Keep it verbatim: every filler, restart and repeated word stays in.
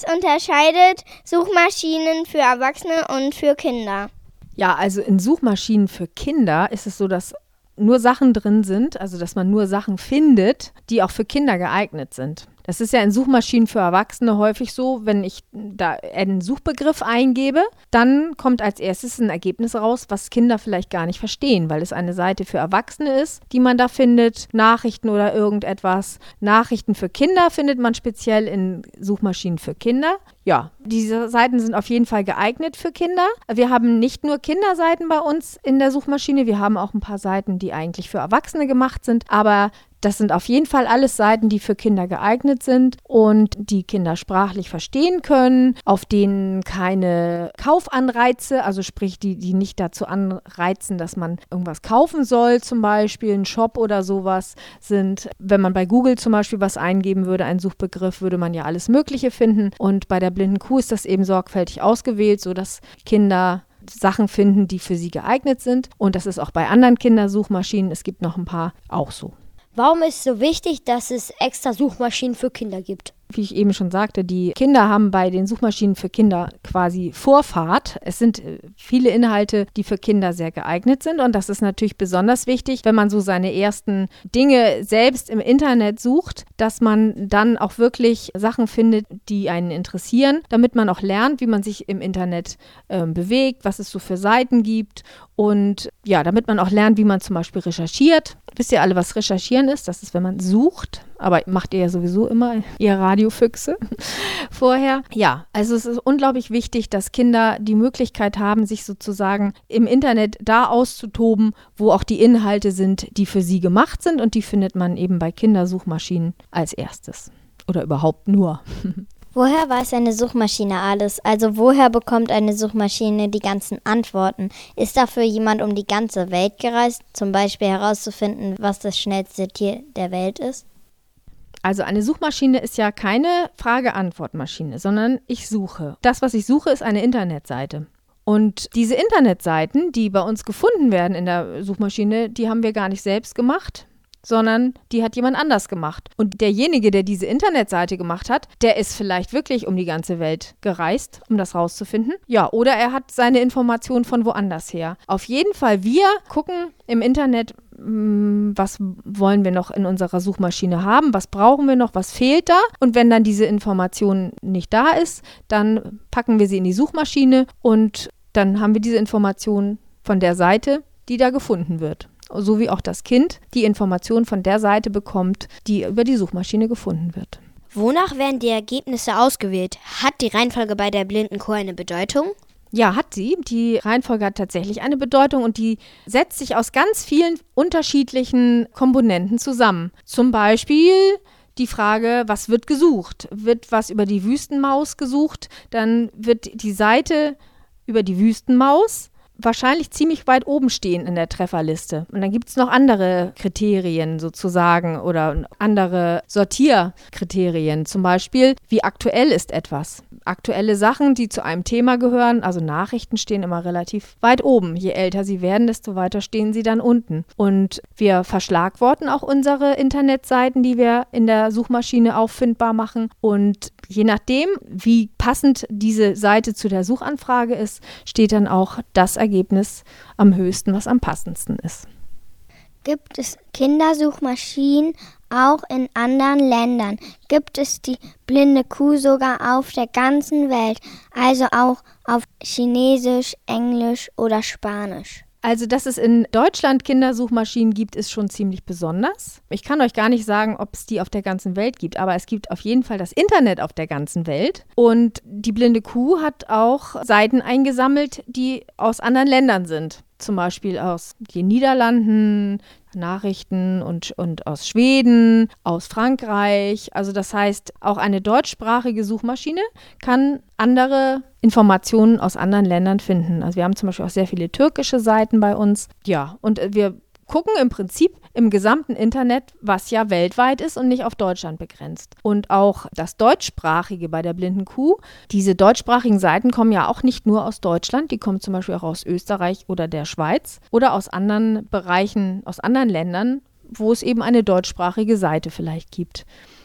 Was unterscheidet Suchmaschinen für Erwachsene und für Kinder? Ja, also in Suchmaschinen für Kinder ist es so, dass nur Sachen drin sind, also dass man nur Sachen findet, die auch für Kinder geeignet sind. Das ist ja in Suchmaschinen für Erwachsene häufig so, wenn ich da einen Suchbegriff eingebe, dann kommt als erstes ein Ergebnis raus, was Kinder vielleicht gar nicht verstehen, weil es eine Seite für Erwachsene ist, die man da findet, Nachrichten oder irgendetwas. Nachrichten für Kinder findet man speziell in Suchmaschinen für Kinder. Ja, diese Seiten sind auf jeden Fall geeignet für Kinder. Wir haben nicht nur Kinderseiten bei uns in der Suchmaschine, wir haben auch ein paar Seiten, die eigentlich für Erwachsene gemacht sind, aber das sind auf jeden Fall alles Seiten, die für Kinder geeignet sind und die Kinder sprachlich verstehen können, auf denen keine Kaufanreize, also sprich, die, die nicht dazu anreizen, dass man irgendwas kaufen soll, zum Beispiel ein Shop oder sowas sind. Wenn man bei Google zum Beispiel was eingeben würde, einen Suchbegriff, würde man ja alles Mögliche finden. Und bei der blinden Kuh ist das eben sorgfältig ausgewählt, sodass Kinder Sachen finden, die für sie geeignet sind. Und das ist auch bei anderen Kindersuchmaschinen, es gibt noch ein paar, auch so. Warum ist es so wichtig, dass es extra Suchmaschinen für Kinder gibt? Wie ich eben schon sagte, die Kinder haben bei den Suchmaschinen für Kinder quasi Vorfahrt. Es sind viele Inhalte, die für Kinder sehr geeignet sind. Und das ist natürlich besonders wichtig, wenn man so seine ersten Dinge selbst im Internet sucht, dass man dann auch wirklich Sachen findet, die einen interessieren, damit man auch lernt, wie man sich im Internet äh, bewegt, was es so für Seiten gibt. Und ja, damit man auch lernt, wie man zum Beispiel recherchiert. Wisst ihr alle, was recherchieren ist? Das ist, wenn man sucht. Aber macht ihr ja sowieso immer, ihr Radiofüchse vorher. Ja, also es ist unglaublich wichtig, dass Kinder die Möglichkeit haben, sich sozusagen im Internet da auszutoben, wo auch die Inhalte sind, die für sie gemacht sind. Und die findet man eben bei Kindersuchmaschinen als erstes. Oder überhaupt nur. Woher weiß eine Suchmaschine alles? Also woher bekommt eine Suchmaschine die ganzen Antworten? Ist dafür jemand um die ganze Welt gereist, zum Beispiel herauszufinden, was das schnellste Tier der Welt ist? Also eine Suchmaschine ist ja keine Frage-Antwort-Maschine, sondern ich suche. Das, was ich suche, ist eine Internetseite. Und diese Internetseiten, die bei uns gefunden werden in der Suchmaschine, die haben wir gar nicht selbst gemacht, sondern die hat jemand anders gemacht. Und derjenige, der diese Internetseite gemacht hat, der ist vielleicht wirklich um die ganze Welt gereist, um das rauszufinden. Ja, oder er hat seine Informationen von woanders her. Auf jeden Fall, wir gucken im Internet, was wollen wir noch in unserer Suchmaschine haben, was brauchen wir noch, was fehlt da. Und wenn dann diese Information nicht da ist, dann packen wir sie in die Suchmaschine und dann haben wir diese Information von der Seite, die da gefunden wird. So wie auch das Kind die Information von der Seite bekommt, die über die Suchmaschine gefunden wird. Wonach werden die Ergebnisse ausgewählt? Hat die Reihenfolge bei der blinden Kuh eine Bedeutung? Ja, hat sie. Die Reihenfolge hat tatsächlich eine Bedeutung und die setzt sich aus ganz vielen unterschiedlichen Komponenten zusammen. Zum Beispiel die Frage, was wird gesucht? Wird was über die Wüstenmaus gesucht, dann wird die Seite über die Wüstenmaus wahrscheinlich ziemlich weit oben stehen in der Trefferliste. Und dann gibt es noch andere Kriterien sozusagen oder andere Sortierkriterien. Zum Beispiel, wie aktuell ist etwas? Aktuelle Sachen, die zu einem Thema gehören, also Nachrichten, stehen immer relativ weit oben. Je älter sie werden, desto weiter stehen sie dann unten. Und wir verschlagworten auch unsere Internetseiten, die wir in der Suchmaschine auffindbar machen. Und je nachdem, wie passend diese Seite zu der Suchanfrage ist, steht dann auch das Ergebnis am höchsten, was am passendsten ist. Gibt es Kindersuchmaschinen auch in anderen Ländern? Gibt es die blinde Kuh sogar auf der ganzen Welt, also auch auf Chinesisch, Englisch oder Spanisch? Also, dass es in Deutschland Kindersuchmaschinen gibt, ist schon ziemlich besonders. Ich kann euch gar nicht sagen, ob es die auf der ganzen Welt gibt, aber es gibt auf jeden Fall das Internet auf der ganzen Welt. Und die blinde Kuh hat auch Seiten eingesammelt, die aus anderen Ländern sind. Zum Beispiel aus den Niederlanden, Nachrichten und, und aus Schweden, aus Frankreich. Also das heißt, auch eine deutschsprachige Suchmaschine kann andere Informationen aus anderen Ländern finden. Also wir haben zum Beispiel auch sehr viele türkische Seiten bei uns. Ja, und wir gucken im Prinzip im gesamten Internet, was ja weltweit ist und nicht auf Deutschland begrenzt. Und auch das Deutschsprachige bei der blinden Kuh, diese deutschsprachigen Seiten kommen ja auch nicht nur aus Deutschland, die kommen zum Beispiel auch aus Österreich oder der Schweiz oder aus anderen Bereichen, aus anderen Ländern, wo es eben eine deutschsprachige Seite vielleicht gibt.